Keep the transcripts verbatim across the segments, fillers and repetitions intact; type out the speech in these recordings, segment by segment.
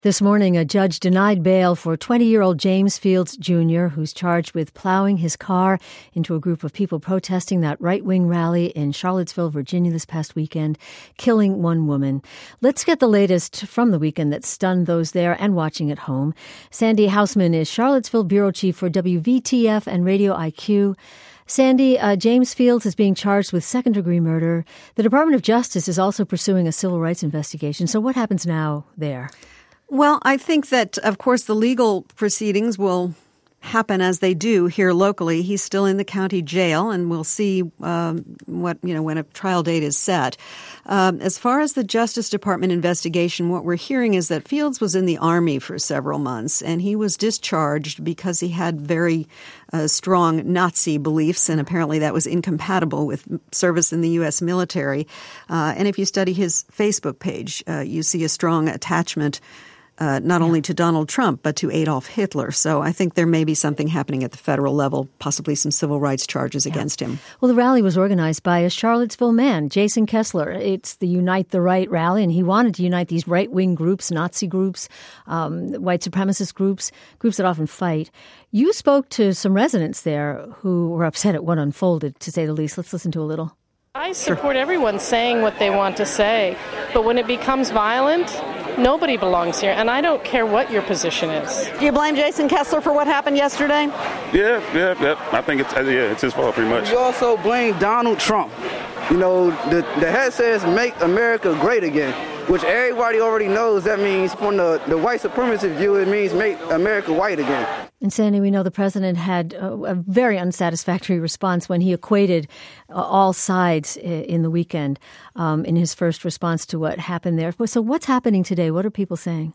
This morning, a judge denied bail for twenty-year-old James Fields Junior, who's charged with plowing his car into a group of people protesting that right-wing rally in Charlottesville, Virginia this past weekend, killing one woman. Let's get the latest from the weekend that stunned those there and watching at home. Sandy Hausman is Charlottesville bureau chief for W V T F and Radio I Q. Sandy, uh, James Fields is being charged with second-degree murder. The Department of Justice is also pursuing a civil rights investigation. So what happens now there? Well, I think that, of course, the legal proceedings will happen as they do here locally. He's still in the county jail, and we'll see um, what you know when a trial date is set. Um, as far as the Justice Department investigation, what we're hearing is that Fields was in the Army for several months, and he was discharged because he had very uh, strong Nazi beliefs, and apparently that was incompatible with service in the U S military. Uh, and if you study his Facebook page, uh, you see a strong attachment Uh, not only to Donald Trump, but to Adolf Hitler. So I think there may be something happening at the federal level, possibly some civil rights charges yeah. against him. Well, the rally was organized by a Charlottesville man, Jason Kessler. It's the Unite the Right rally, and he wanted to unite these right-wing groups, Nazi groups, um, white supremacist groups, groups that often fight. You spoke to some residents there who were upset at what unfolded, to say the least. Let's listen to a little. I support everyone saying what they want to say, but when it becomes violent, nobody belongs here, and I don't care what your position is. Do you blame Jason Kessler for what happened yesterday? Yeah, yeah, yeah. I think it's yeah, it's his fault pretty much. You also blame Donald Trump. You know, the the head says "Make America Great Again," which everybody already knows. That means, from the, the white supremacist view, it means make America white again. And Sandy, we know the president had a, a very unsatisfactory response when he equated uh, all sides in the weekend um, in his first response to what happened there. So what's happening today? What are people saying?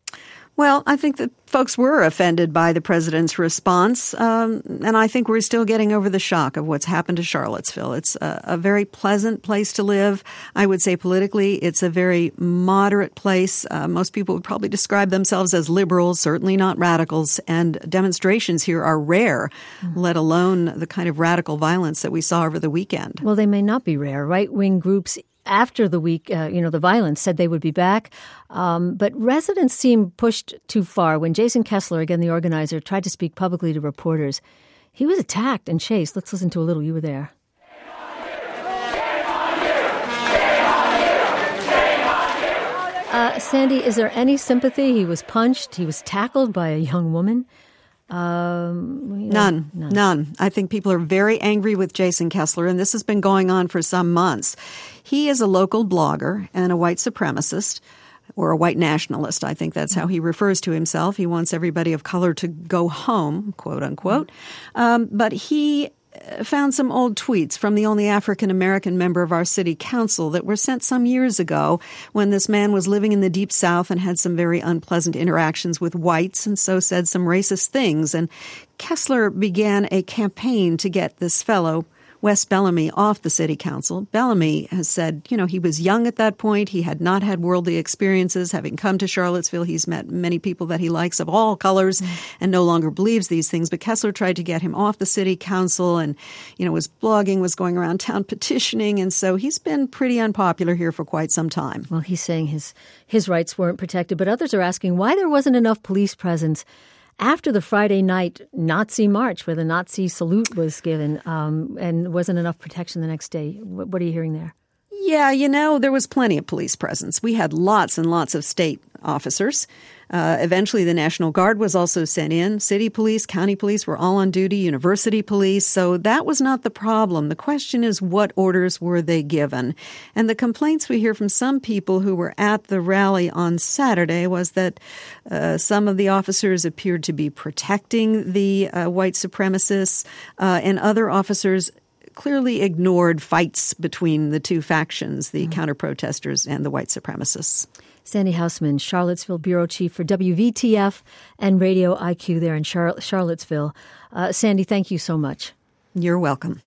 Well, I think that folks were offended by the president's response, um, and I think we're still getting over the shock of what's happened to Charlottesville. It's a, a very pleasant place to live. I would say politically, it's a very moderate place. Uh, most people would probably describe themselves as liberals, certainly not radicals, and demonstrations here are rare, mm-hmm. let alone the kind of radical violence that we saw over the weekend. Well, they may not be rare. Right-wing groups after the week, uh, you know, the violence, said they would be back. Um, but residents seem pushed too far. When Jason Kessler, again the organizer, tried to speak publicly to reporters, he was attacked and chased. Let's listen to a little. You were there. Uh, Sandy, is there any sympathy? He was punched. He was tackled by a young woman. Um, you know, none, none, none. I think people are very angry with Jason Kessler, and this has been going on for some months. He is a local blogger and a white supremacist, or a white nationalist. I think that's how he refers to himself. He wants everybody of color to go home, quote unquote. Um, but he found some old tweets from the only African-American member of our city council that were sent some years ago when this man was living in the Deep South and had some very unpleasant interactions with whites and so said some racist things. And Kessler began a campaign to get this fellow, Wes Bellamy, off the city council. Bellamy has said, you know, he was young at that point. He had not had worldly experiences. Having come to Charlottesville, he's met many people that he likes of all colors mm-hmm. and no longer believes these things. But Kessler tried to get him off the city council and, you know, was blogging, was going around town petitioning. And so he's been pretty unpopular here for quite some time. Well, he's saying his, his rights weren't protected. But others are asking why there wasn't enough police presence after the Friday night Nazi march where the Nazi salute was given um, and wasn't enough protection the next day. What, what are you hearing there? Yeah, you know, there was plenty of police presence. We had lots and lots of state officers. Uh, eventually, the National Guard was also sent in. City police, county police were all on duty, university police. So that was not the problem. The question is, what orders were they given? And the complaints we hear from some people who were at the rally on Saturday was that uh, some of the officers appeared to be protecting the uh, white supremacists, uh, and other officers clearly ignored fights between the two factions, the mm-hmm. counter-protesters and the white supremacists. Sandy Hausman, Charlottesville bureau chief for W V T F and Radio I Q there in Char- Charlottesville. Uh, Sandy, thank you so much. You're welcome.